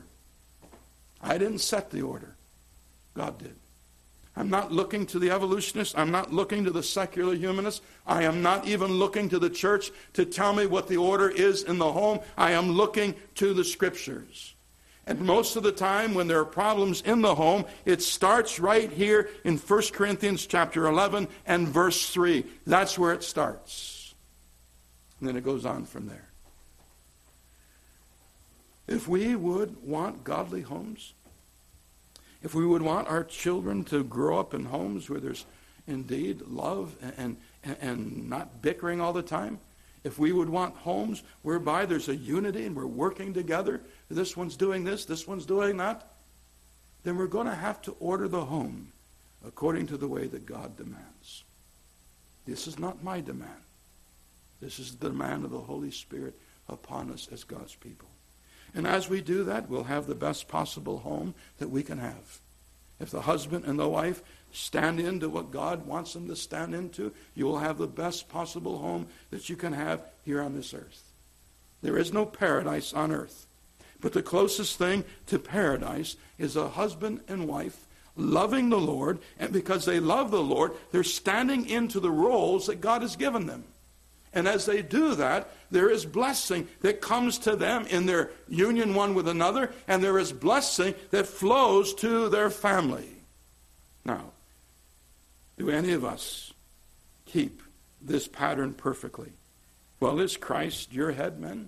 I didn't set the order. God did. I'm not looking to the evolutionists. I'm not looking to the secular humanists. I am not even looking to the church to tell me what the order is in the home. I am looking to the Scriptures. And most of the time when there are problems in the home, it starts right here in First Corinthians chapter eleven and verse three. That's where it starts. And then it goes on from there. If we would want godly homes, if we would want our children to grow up in homes where there's indeed love and, and, and not bickering all the time, if we would want homes whereby there's a unity and we're working together, this one's doing this, this one's doing that, then we're going to have to order the home according to the way that God demands. This is not my demand. This is the demand of the Holy Spirit upon us as God's people. And as we do that, we'll have the best possible home that we can have. If the husband and the wife stand into what God wants them to stand into, you will have the best possible home that you can have here on this earth. There is no paradise on earth. But the closest thing to paradise is a husband and wife loving the Lord, and because they love the Lord, they're standing into the roles that God has given them. And as they do that, there is blessing that comes to them in their union one with another, and there is blessing that flows to their family. Now, do any of us keep this pattern perfectly? Well, is Christ your head, men?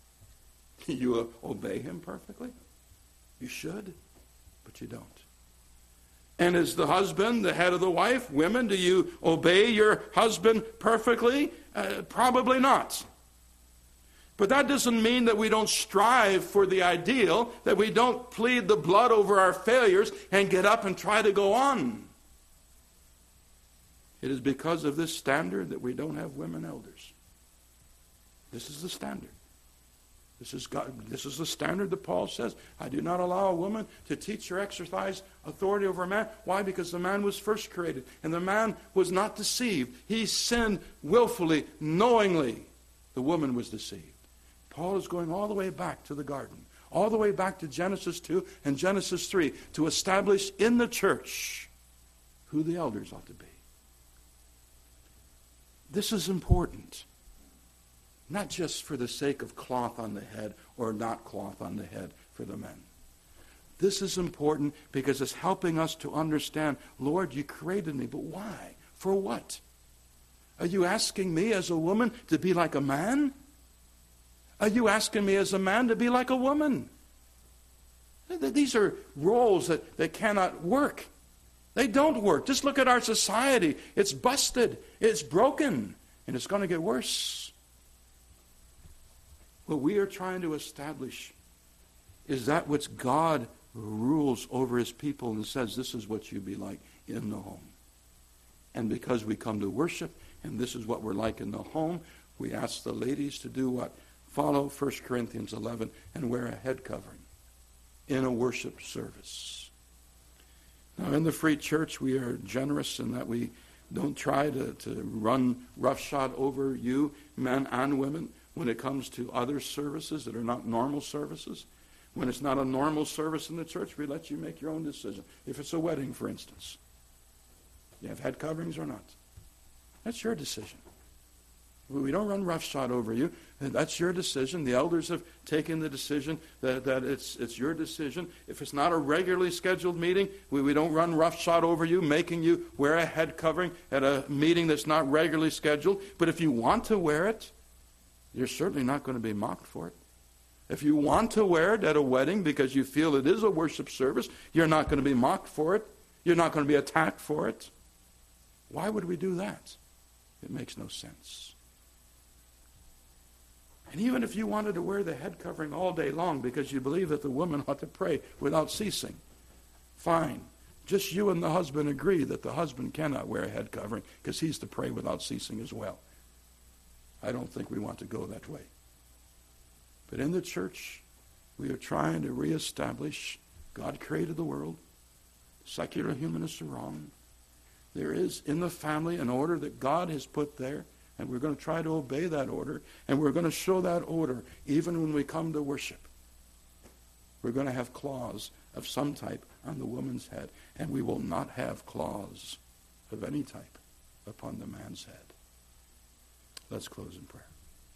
You obey him perfectly? You should, but you don't. And is the husband the head of the wife? Women, do you obey your husband perfectly? Uh, probably not. But that doesn't mean that we don't strive for the ideal, that we don't plead the blood over our failures and get up and try to go on. It is because of this standard that we don't have women elders. This is the standard. This is God, this is the standard that Paul says. I do not allow a woman to teach or exercise authority over a man. Why? Because the man was first created. And the man was not deceived. He sinned willfully, knowingly. The woman was deceived. Paul is going all the way back to the garden. All the way back to Genesis two and Genesis three to establish in the church who the elders ought to be. This is important. Not just for the sake of cloth on the head or not cloth on the head for the men. This is important because it's helping us to understand, Lord, you created me, but why? For what? Are you asking me as a woman to be like a man? Are you asking me as a man to be like a woman? These are roles that, that cannot work. They don't work. Just look at our society. It's busted. It's broken. And it's going to get worse. What we are trying to establish is that which God rules over his people and says this is what you be like in the home. And because we come to worship, and this is what we're like in the home, we ask the ladies to do what? Follow First Corinthians eleven and wear a head covering in a worship service. Now, in the Free Church, we are generous in that we don't try to, to run roughshod over you, men and women, when it comes to other services that are not normal services. When it's not a normal service in the church, we let you make your own decision. If it's a wedding, for instance, you have head coverings or not. That's your decision. We don't run roughshod over you. That's your decision. The elders have taken the decision that, that it's it's your decision. If it's not a regularly scheduled meeting, we, we don't run roughshod over you, making you wear a head covering at a meeting that's not regularly scheduled. But if you want to wear it, you're certainly not going to be mocked for it. If you want to wear it at a wedding because you feel it is a worship service, you're not going to be mocked for it. You're not going to be attacked for it. Why would we do that? It makes no sense. And even if you wanted to wear the head covering all day long because you believe that the woman ought to pray without ceasing, fine. Just you and the husband agree that the husband cannot wear a head covering because he's to pray without ceasing as well. I don't think we want to go that way. But in the church, we are trying to reestablish God created the world. Secular humanists are wrong. There is in the family an order that God has put there. And we're going to try to obey that order. And we're going to show that order even when we come to worship. We're going to have claws of some type on the woman's head. And we will not have claws of any type upon the man's head. Let's close in prayer.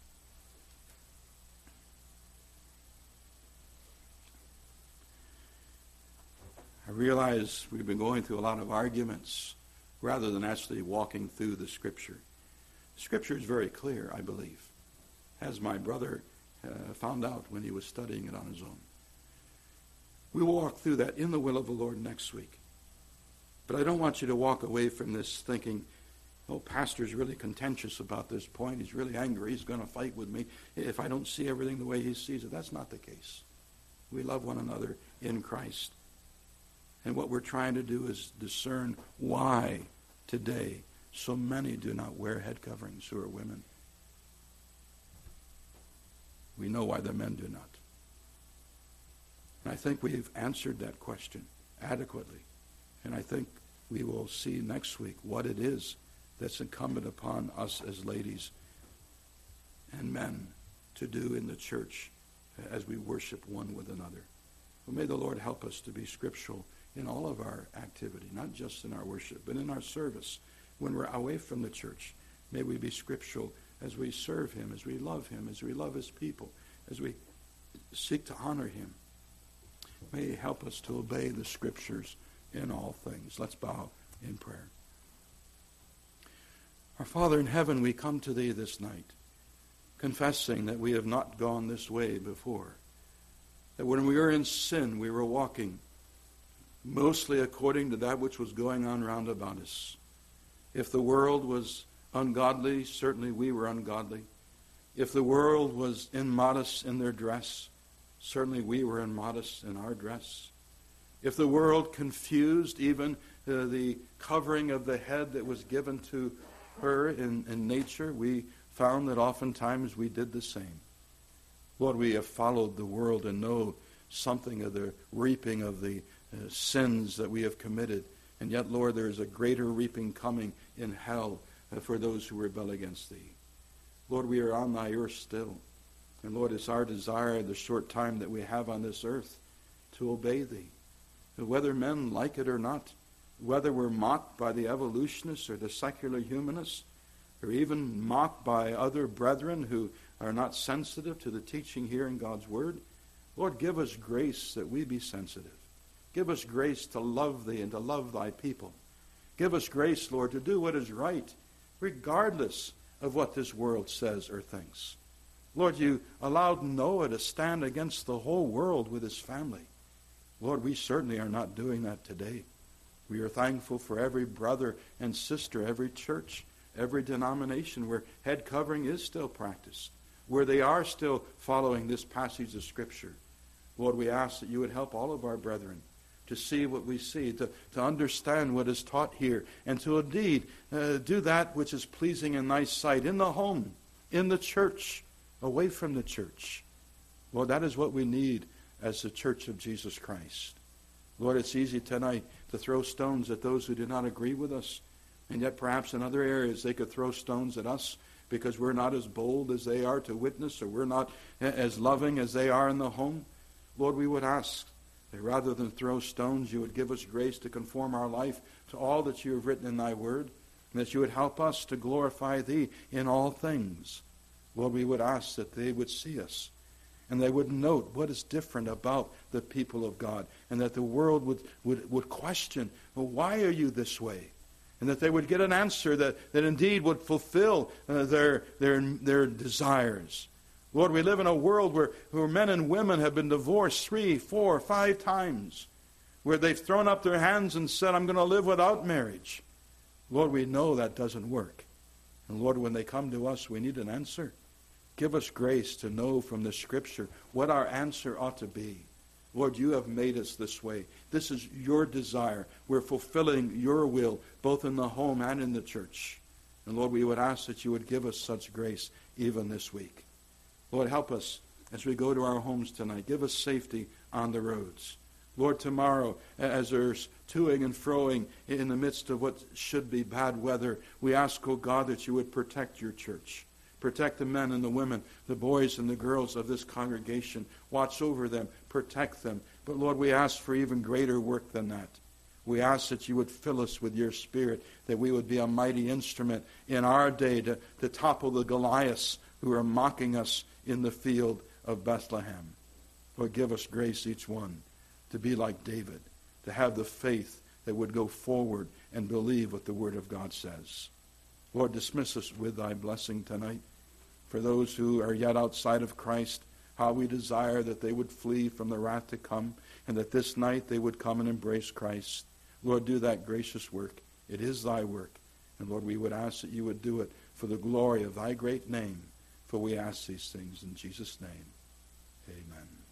I realize we've been going through a lot of arguments rather than actually walking through the Scripture. Scripture is very clear, I believe, as my brother uh, found out when he was studying it on his own. We will walk through that in the will of the Lord next week. But I don't want you to walk away from this thinking, oh, pastor's really contentious about this point. He's really angry. He's going to fight with me if I don't see everything the way he sees it. That's not the case. We love one another in Christ. And what we're trying to do is discern why today so many do not wear head coverings who are women. We know why the men do not. And I think we've answered that question adequately. And I think we will see next week what it is that's incumbent upon us as ladies and men to do in the church as we worship one with another. Well, may the Lord help us to be scriptural in all of our activity, not just in our worship, but in our service. When we're away from the church, may we be scriptural as we serve him, as we love him, as we love his people, as we seek to honor him. May he help us to obey the scriptures in all things. Let's bow in prayer. Our Father in heaven, we come to thee this night, confessing that we have not gone this way before. That when we were in sin, we were walking mostly according to that which was going on round about us. If the world was ungodly, certainly we were ungodly. If the world was immodest in their dress, certainly we were immodest in our dress. If the world confused even uh, the covering of the head that was given to her in, in nature, we found that oftentimes we did the same. Lord, we have followed the world and know something of the reaping of the uh, sins that we have committed. And yet, Lord, there is a greater reaping coming in hell uh, for those who rebel against thee. Lord, we are on thy earth still. And Lord, it's our desire, the short time that we have on this earth, to obey thee. And whether men like it or not, whether we're mocked by the evolutionists or the secular humanists, or even mocked by other brethren who are not sensitive to the teaching here in God's Word, Lord, give us grace that we be sensitive. Give us grace to love thee and to love thy people. Give us grace, Lord, to do what is right, regardless of what this world says or thinks. Lord, you allowed Noah to stand against the whole world with his family. Lord, we certainly are not doing that today. We are thankful for every brother and sister, every church, every denomination where head covering is still practiced, where they are still following this passage of Scripture. Lord, we ask that you would help all of our brethren to see what we see, to, to understand what is taught here, and to indeed uh, do that which is pleasing in thy sight, in the home, in the church, away from the church. Lord, that is what we need as the church of Jesus Christ. Lord, it's easy tonight to throw stones at those who do not agree with us, and yet perhaps in other areas they could throw stones at us because we're not as bold as they are to witness, or we're not as loving as they are in the home. Lord, we would ask that rather than throw stones, you would give us grace to conform our life to all that you have written in thy word, and that you would help us to glorify thee in all things. Lord, we would ask that they would see us, and they would note what is different about the people of God, and that the world would, would, would question, well, why are you this way? And that they would get an answer that, that indeed would fulfill uh, their, their, their desires. Lord, we live in a world where, where men and women have been divorced three, four, five times, where they've thrown up their hands and said, I'm going to live without marriage. Lord, we know that doesn't work. And Lord, when they come to us, we need an answer. Give us grace to know from the Scripture what our answer ought to be. Lord, you have made us this way. This is your desire. We're fulfilling your will, both in the home and in the church. And Lord, we would ask that you would give us such grace even this week. Lord, help us as we go to our homes tonight. Give us safety on the roads. Lord, tomorrow, as there's toing and froing in the midst of what should be bad weather, we ask, oh God, that you would protect your church. Protect the men and the women, the boys and the girls of this congregation. Watch over them. Protect them. But Lord, we ask for even greater work than that. We ask that you would fill us with your Spirit, that we would be a mighty instrument in our day to, to topple the Goliaths who are mocking us in the field of Bethlehem. Lord, give us grace, each one, to be like David, to have the faith that would go forward and believe what the Word of God says. Lord, dismiss us with thy blessing tonight. For those who are yet outside of Christ, how we desire that they would flee from the wrath to come, and that this night they would come and embrace Christ. Lord, do that gracious work. It is thy work. And Lord, we would ask that you would do it for the glory of thy great name. For we ask these things in Jesus' name. Amen.